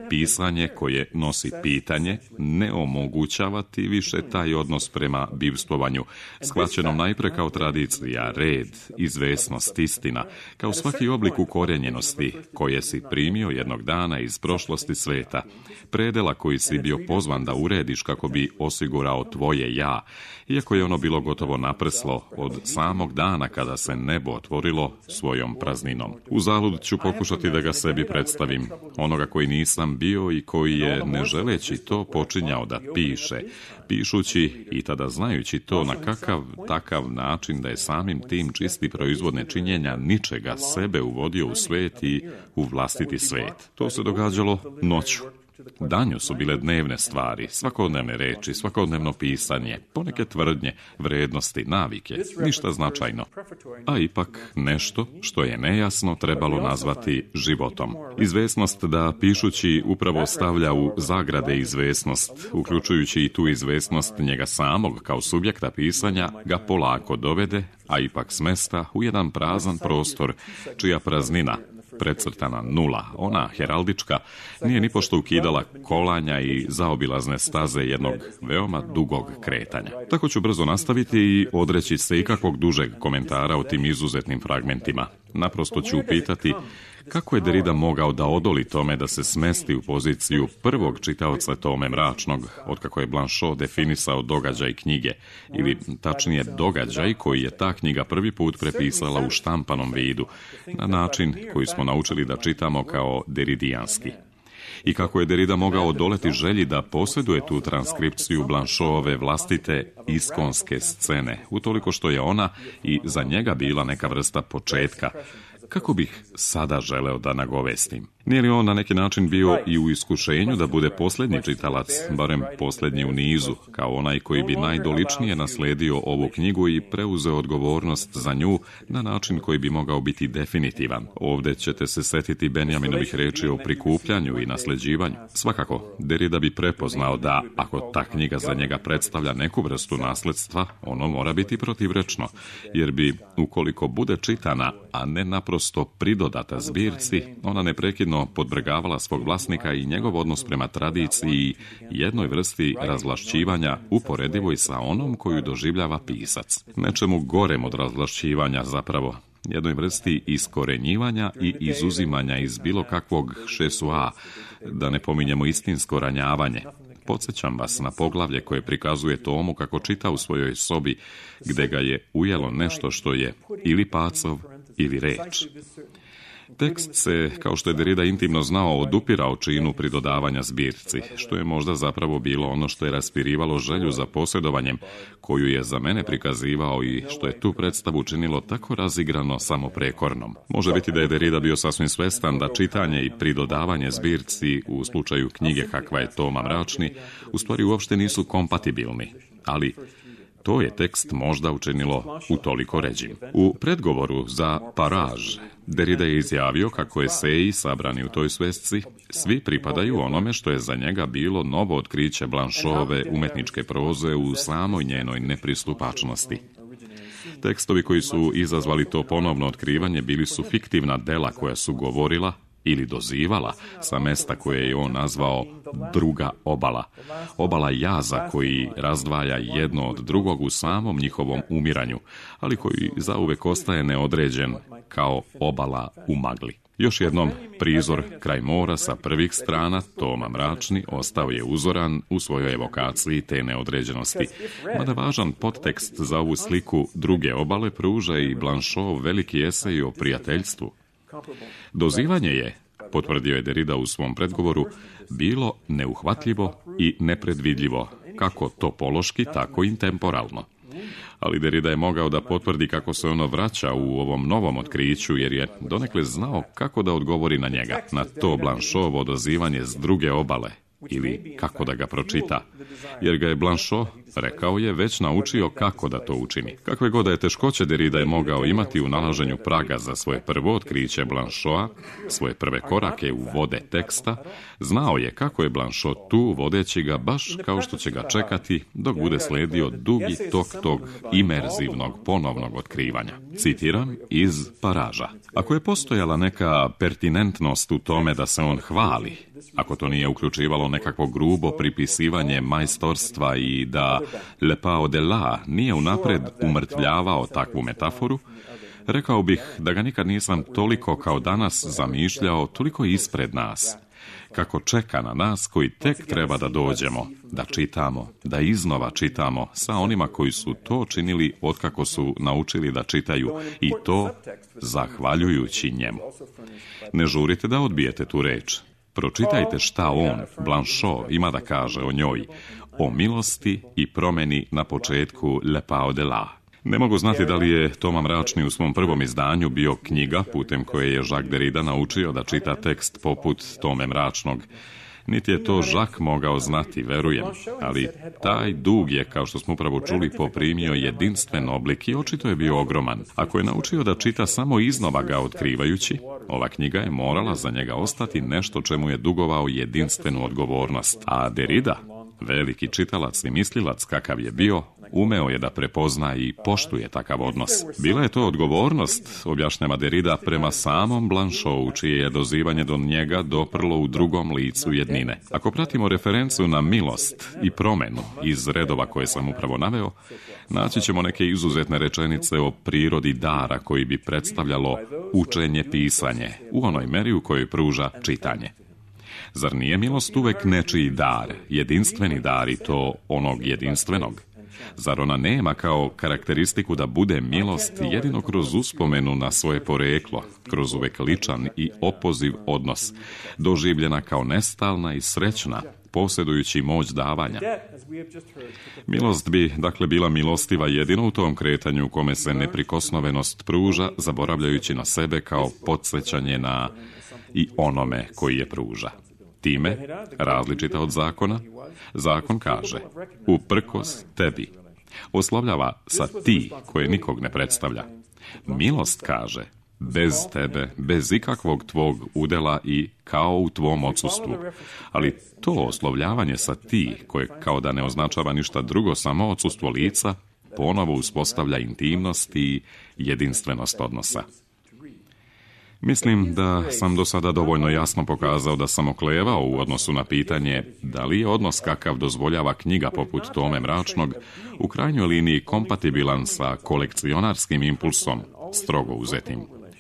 nosi pitanje, ne omogućava ti više taj odnos prema bivstvovanju, shvaćenom najpre kao tradicija, red, izvesnost, istina, kao svaki oblik ukorenjenosti koje si primio jednog dana iz prošlosti sveta, predela koji si bio pozvan da urediš kako bi osigurao tvoje ja, iako je ono bilo gotovo naprslo od samog dana kada se nebo otvorilo svojom prazninom. Uzalud ću pokušati da ga sebi predstavim, onoga koji nisam bio i koji je, ne želeći to, počinjao da piše, pišući i tada znajući to na kakav takav način da je samim tim čisti proizvod nečinjenja ničega sebe uvodio u svet i u vlastiti svet. To se događalo noću. Danju su bile dnevne stvari, svakodnevne reči, svakodnevno pisanje, poneke tvrdnje, vrednosti, navike, ništa značajno. A ipak nešto što je nejasno trebalo nazvati životom. Izvesnost da pišući upravo stavlja u zagrade izvesnost, uključujući i tu izvesnost njega samog kao subjekta pisanja, ga polako dovede, a ipak smesta u jedan prazan prostor, čija praznina, precrtana nula, ona heraldička, nije nipošto ukidala kolanja i zaobilazne staze jednog veoma dugog kretanja. Tako ću brzo nastaviti i odreći se ikakvog dužeg komentara o tim izuzetnim fragmentima. Naprosto ću upitati kako je Derrida mogao da odoli tome da se smesti u poziciju prvog čitaoca tome mračnog, otkako je Blanchot definisao događaj knjige, ili tačnije događaj koji je ta knjiga prvi put prepisala u štampanom vidu, na način koji smo naučili da čitamo kao deridijanski. I kako je Derrida mogao odoleti želji da posjeduje tu transkripciju Blanchotove vlastite iskonske scene, utoliko što je ona i za njega bila neka vrsta početka, kako bih sada želeo da nagovestim. Nije li on na neki način bio i u iskušenju da bude posljednji čitalac, barem posljednji u nizu, kao onaj koji bi najdoličnije nasledio ovu knjigu i preuzeo odgovornost za nju na način koji bi mogao biti definitivan? Ovdje ćete se setiti Benjaminovih reči o prikupljanju i nasljeđivanju. Svakako, Derrida bi prepoznao da, ako ta knjiga za njega predstavlja neku vrstu nasljedstva, ono mora biti protivrečno, jer bi, ukoliko bude čitana, a ne naprosto pridodata zbirci, ona neprekidno podvrgavala svog vlasnika i njegov odnos prema tradiciji i jednoj vrsti razvlašćivanja uporedivoj sa onom koju doživljava pisac. Nečemu gorem od razvlašćivanja zapravo, jednoj vrsti iskorenjivanja i izuzimanja iz bilo kakvog šesua, da ne pominjemo istinsko ranjavanje. Podsjećam vas na poglavlje koje prikazuje Tomu kako čita u svojoj sobi, gde ga je ujelo nešto što je ili pacov ili reč. Tekst se, kao što je Derrida intimno znao, odupirao činu pridodavanja zbirci, što je možda zapravo bilo ono što je raspirivalo želju za posjedovanjem, koju je za mene prikazivao i što je tu predstavu činilo tako razigrano samoprekornom. Može biti da je Derrida bio sasvim svestan da čitanje i pridodavanje zbirci u slučaju knjige kakva je Toma mračni, u stvari uopšte nisu kompatibilni, ali to je tekst možda učinilo utoliko ređim. U predgovoru za Paraž, Derrida je izjavio kako eseji sabrani u toj svesci svi pripadaju onome što je za njega bilo novo otkriće Blanchotove umetničke proze u samoj njenoj nepristupačnosti. Tekstovi koji su izazvali to ponovno otkrivanje bili su fiktivna dela koja su govorila ili dozivala sa mesta koje je on nazvao druga obala. Obala jaza koji razdvaja jedno od drugog u samom njihovom umiranju, ali koji zauvek ostaje neodređen kao obala u magli. Još jednom, prizor kraj mora sa prvih strana Toma mračni ostao je uzoran u svojoj evokaciji te neodređenosti. Mada važan podtekst za ovu sliku druge obale pruža i Blanchot veliki esej o prijateljstvu. Dozivanje je, potvrdio je Derrida u svom predgovoru, bilo neuhvatljivo i nepredvidljivo, kako topološki, tako i temporalno. Ali Derrida je mogao da potvrdi kako se ono vraća u ovom novom otkriću, jer je donekle znao kako da odgovori na njega, na to Blanchotovo dozivanje s druge obale, ili kako da ga pročita, jer ga je Blanchot, rekao je, već naučio kako da to učini. Kakve god da je teškoće Derrida je mogao imati u nalaženju praga za svoje prvo otkriće Blanchota, svoje prve korake u vode teksta, znao je kako je Blanchot tu vodeći ga baš kao što će ga čekati dok bude sledio dugi tok tog imerzivnog ponovnog otkrivanja. Citiram iz Paraža. Ako je postojala neka pertinentnost u tome da se on hvali, ako to nije uključivalo nekakvo grubo pripisivanje majstorstva i da Le Pao de la nije unapred umrtvljavao takvu metaforu, rekao bih da ga nikad nisam toliko kao danas zamišljao, toliko ispred nas, kako čeka na nas koji tek treba da dođemo, da čitamo, da iznova čitamo sa onima koji su to činili otkako su naučili da čitaju, i to zahvaljujući njemu. Ne žurite da odbijete tu reč. Pročitajte šta on, Blanchot, ima da kaže o njoj, o milosti i promeni na početku Le Pao de la. Ne mogu znati da li je Toma mračni u svom prvom izdanju bio knjiga putem koje je Jacques Derrida naučio da čita tekst poput Tome mračnog. Niti je to Žak mogao znati, verujem, ali taj dug je, kao što smo upravo čuli, poprimio jedinstven oblik i očito je bio ogroman. Ako je naučio da čita samo iznova ga otkrivajući, ova knjiga je morala za njega ostati nešto čemu je dugovao jedinstvenu odgovornost. A Derrida, veliki čitalac i mislilac kakav je bio, umeo je da prepozna i poštuje takav odnos. Bila je to odgovornost, objašnjava Derrida, prema samom Blanchotu, čije je dozivanje do njega doprlo u drugom licu jednine. Ako pratimo referencu na milost i promenu iz redova koje sam upravo naveo, naći ćemo neke izuzetne rečenice o prirodi dara koji bi predstavljalo učenje pisanje u onoj meri u kojoj pruža čitanje. Zar nije milost uvek nečiji dar, jedinstveni dar i to onog jedinstvenog? Zar ona nema kao karakteristiku da bude milost jedino kroz uspomenu na svoje poreklo, kroz uvek ličan i opoziv odnos, doživljena kao nestalna i srećna, posjedujući moć davanja? Milost bi, dakle, bila milostiva jedino u tom kretanju u kome se neprikosnovenost pruža, zaboravljajući na sebe kao podsjećanje na i onome koji je pruža. Time, različita od zakona, zakon kaže, uprkos tebi, oslovljava sa ti koje nikog ne predstavlja. Milost kaže, bez tebe, bez ikakvog tvog udela i kao u tvom odsustvu. Ali to oslovljavanje sa ti, koje kao da ne označava ništa drugo, samo odsustvo lica, ponovo uspostavlja intimnost i jedinstvenost odnosa. Mislim da sam do sada dovoljno jasno pokazao da sam oklevao u odnosu na pitanje da li je odnos kakav dozvoljava knjiga poput Tome Mračnog u krajnjoj liniji kompatibilan sa kolekcionarskim impulsom, strogo uzetim.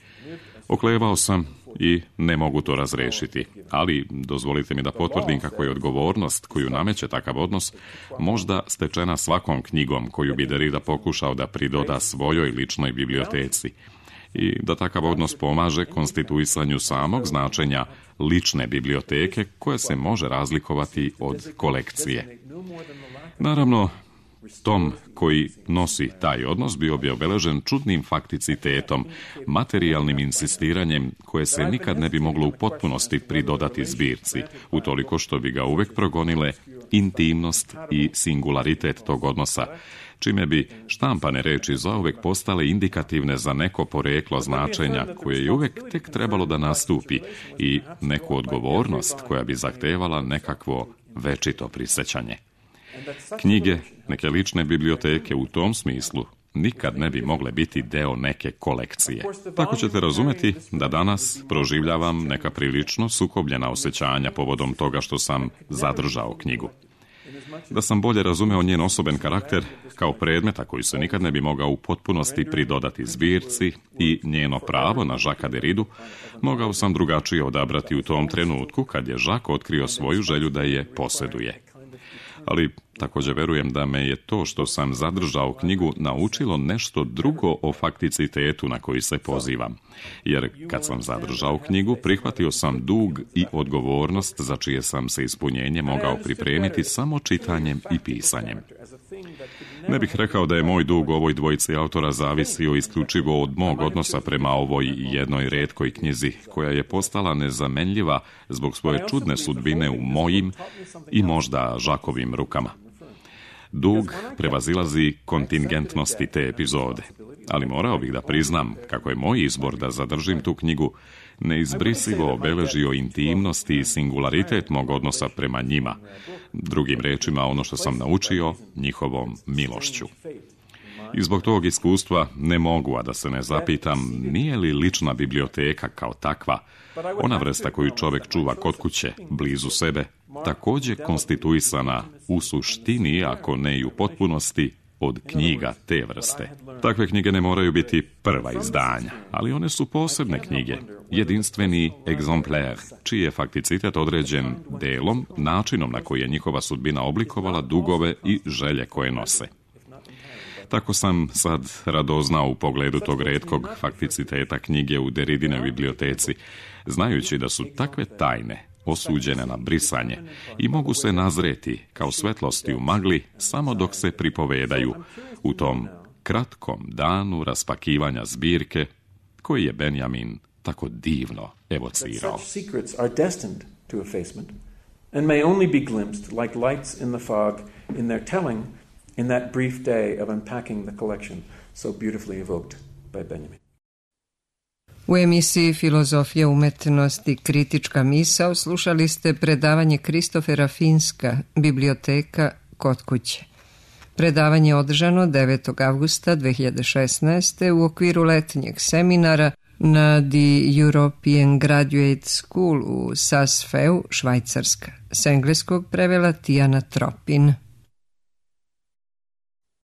Oklevao sam i ne mogu to razrešiti, ali dozvolite mi da potvrdim kako je odgovornost koju nameće takav odnos možda stečena svakom knjigom koju bi Derrida pokušao da pridoda svojoj ličnoj biblioteci, i da takav odnos pomaže konstituisanju samog značenja lične biblioteke koja se može razlikovati od kolekcije. Naravno, tom koji nosi taj odnos bio bi obeležen čudnim fakticitetom, materijalnim insistiranjem koje se nikad ne bi moglo u potpunosti pridodati zbirci, utoliko što bi ga uvek progonile intimnost i singularitet tog odnosa, čime bi štampane reči zauvek postale indikativne za neko poreklo značenja koje je uvek tek trebalo da nastupi i neku odgovornost koja bi zahtevala nekakvo večito prisjećanje. Knjige, neke lične biblioteke u tom smislu nikad ne bi mogle biti deo neke kolekcije. Tako ćete razumeti da danas proživljavam neka prilično sukobljena osjećanja povodom toga što sam zadržao knjigu. Da sam bolje razumeo njen osoben karakter kao predmeta koji se nikad ne bi mogao u potpunosti pridodati zbirci i njeno pravo na Žaka Derridu, mogao sam drugačije odabrati u tom trenutku kad je Žak otkrio svoju želju da je posjeduje. Ali također verujem da me je to što sam zadržao knjigu naučilo nešto drugo o fakticitetu na koji se pozivam. Jer kad sam zadržao knjigu, prihvatio sam dug i odgovornost za čije sam se ispunjenje mogao pripremiti samo čitanjem i pisanjem. Ne bih rekao da je moj dug ovoj dvojici autora zavisio isključivo od mog odnosa prema ovoj jednoj retkoj knjizi, koja je postala nezamenljiva zbog svoje čudne sudbine u mojim i možda Žakovim rukama. Dug prevazilazi kontingentnosti te epizode, ali morao bih da priznam kako je moj izbor da zadržim tu knjigu neizbrisivo obeležio intimnost i singularitet mog odnosa prema njima, drugim rečima ono što sam naučio njihovom milošću. I zbog tog iskustva ne mogu, a da se ne zapitam, nije li lična biblioteka kao takva, ona vrsta koju čovjek čuva kod kuće, blizu sebe, također konstituisana u suštini, ako ne i u potpunosti, od knjiga te vrste. Takve knjige ne moraju biti prva izdanja, ali one su posebne knjige, jedinstveni egzompler, čiji je fakticitet određen delom, načinom na koji je njihova sudbina oblikovala dugove i želje koje nose. Tako sam sad radoznao u pogledu tog retkog fakticiteta knjige u Derridinoj biblioteci, znajući da su takve tajne osuđene na brisanje i mogu se nazreti kao svetlosti u magli samo dok se pripovedaju u tom kratkom danu raspakivanja zbirke koji je Benjamin tako divno evocirao. and may only be glimpsed like lights in the fog in their telling in that brief day of unpacking the collection so beautifully evoked by Benjamin. U emisiji Filozofija umetnosti kritička misao slušali ste predavanje Kristofera Finska, Biblioteka kod kuće. Predavanje je održano 9. avgusta 2016. u okviru letnjeg seminara na The European Graduate School u Saas-Feu, Švajcarska. S engleskog prevela Tijana Tropin.